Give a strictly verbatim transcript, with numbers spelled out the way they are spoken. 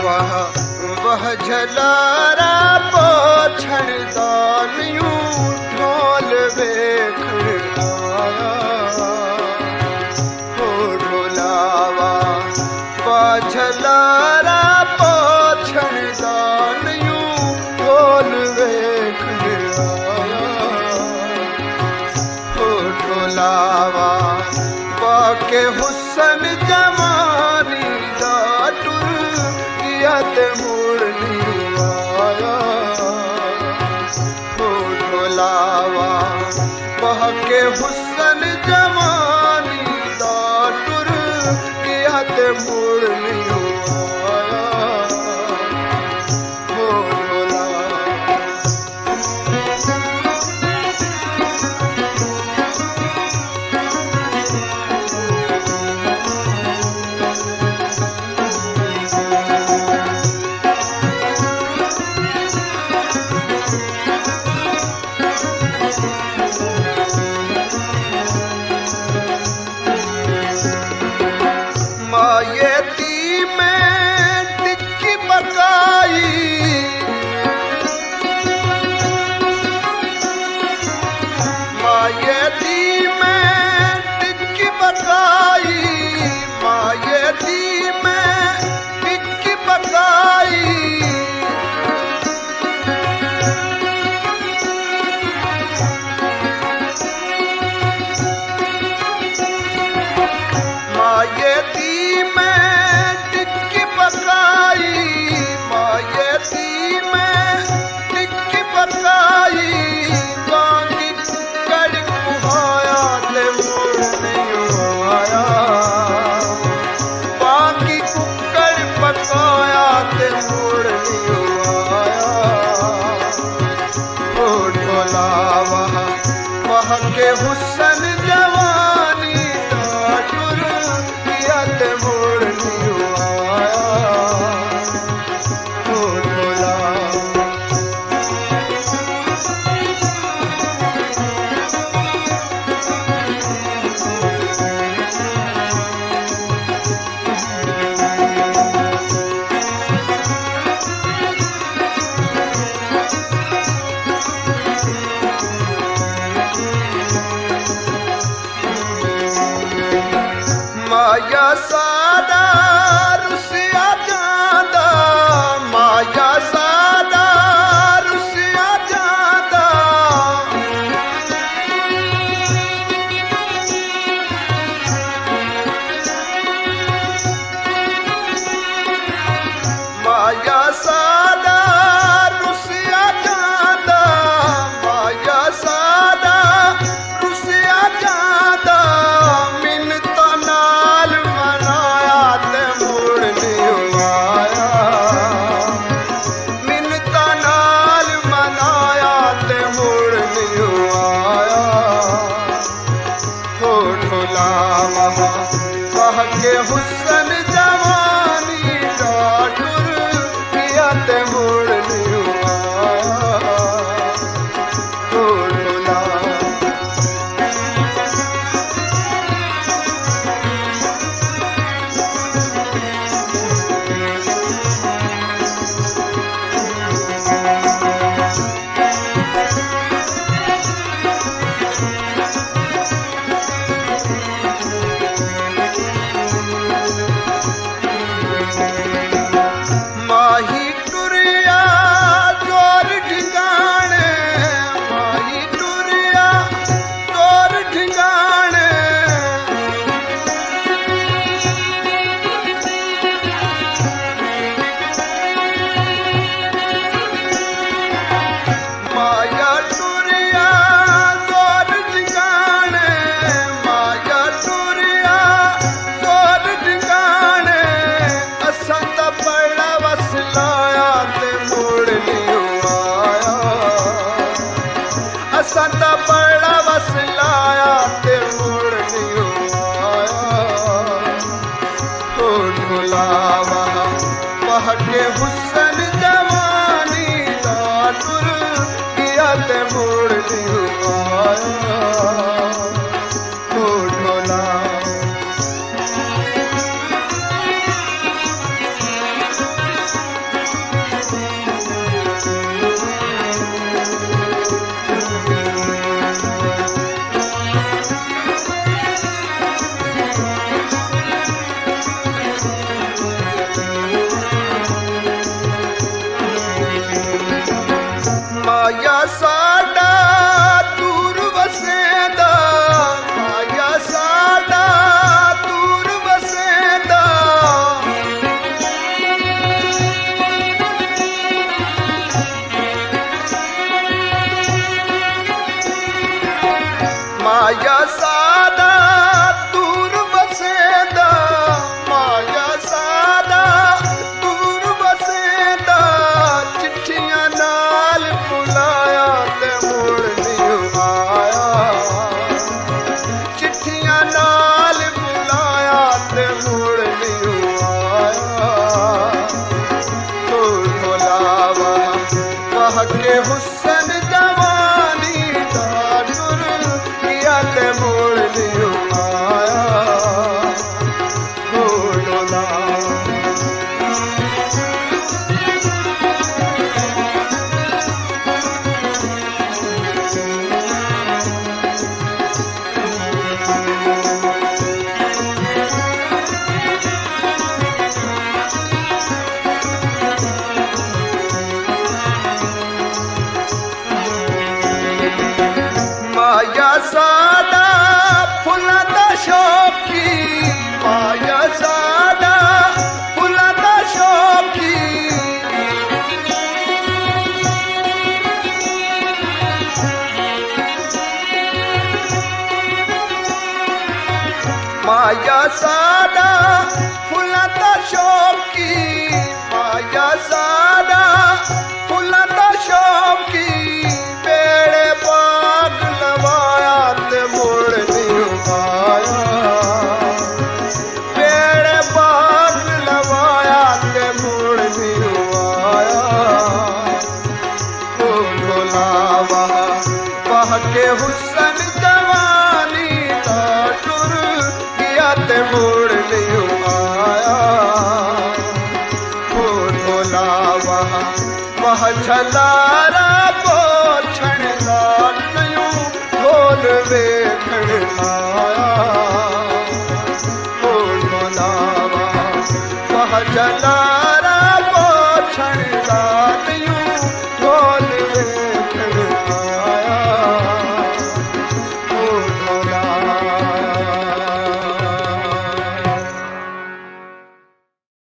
वह वह झलारा पोछण दानियूं ढोल वेखण आया हो ढोलावा वह झलारा पोछण दानियूं ढोल वेखण आया हो ढोलावा बाके हुसन जवानी दा टुर किया ते मुड़नी आया हो ढोलावा बाके हुसन जवानी दा टुर किया ते मुड़नी आया हो मायती में टिक्की पकाई मायती में टिक्की पकाई मायती में टिक्की पकाई मायती में टिक्की पकाई मायती में टिक्की पकाई बाकी कुक्कड़ कुहाया ते मुड़ नहीं आया बाकी कुक्कड़ पकाया ते मुड़ नहीं आया हो ढोलावा वह के हुसन जवानी दा टुर किया ते मुड़ नहीं आया हो ढोलावा माया सादा रुसिया जांदा माया सादा रुसिया जांदा माया सादा रुसिया जांदा माया सादा रुसिया जांदा मिन्नत नाल मनाया ते मुड़ नहीं आया मिन्नत नाल मनाया ते मुड़ नहीं आया हो ढोलावा वह के हुसन जवानी दा टुर किया ते मुड़ नहीं आया हो ढोलावा माही टुरिया जोर ठिकाने माही टुरिया जोर ठिकाने माया टुरिया जोर ठिकाने माया टुरिया जोर ठिकाने असां दा बड़ा वसलाया ते मुड़ नहीं आया असां दा बड़ा वसलाया ते मुड़ नहीं आया हो ढोलावा वह के हुसन जवानी दा टुर किया ते मुड़ नहीं आया हो ढोलावा ते मुड़ लियो आया ओ ढोलावा कह के हुस्न जवानी दादुर किया ते मुड़ लियो आया ओ ढोलावा माया सादा फुलता शौकी माया सादा फुलता शौकी माया सादा फुलता शौकी माया सादा फुलता शौकी पेड़े बाग लवाया ते मोड़ लियो आया पेड़े बाग लवाया ते मोड़ लियो आया ओ ढोलावा कह के हुस्न जवानी दादुर किया ते मोड़ लियो आया ओ ढोलावा वह छलारा पोछण लालयूं ढोल वेखण आया ओ ढोलावा वह छलारा